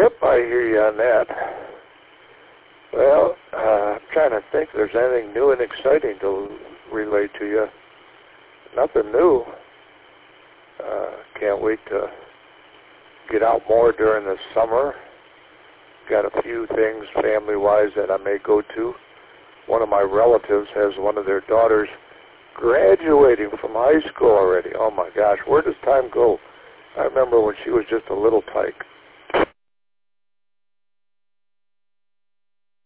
Yep, I hear you on that. Well, I'm trying to think if there's anything new and exciting to relate to you. Nothing new. Can't wait to get out more during the summer. Got a few things family-wise that I may go to. One of my relatives has one of their daughters graduating from high school already. Oh my gosh, where does time go? I remember when she was just a little tyke.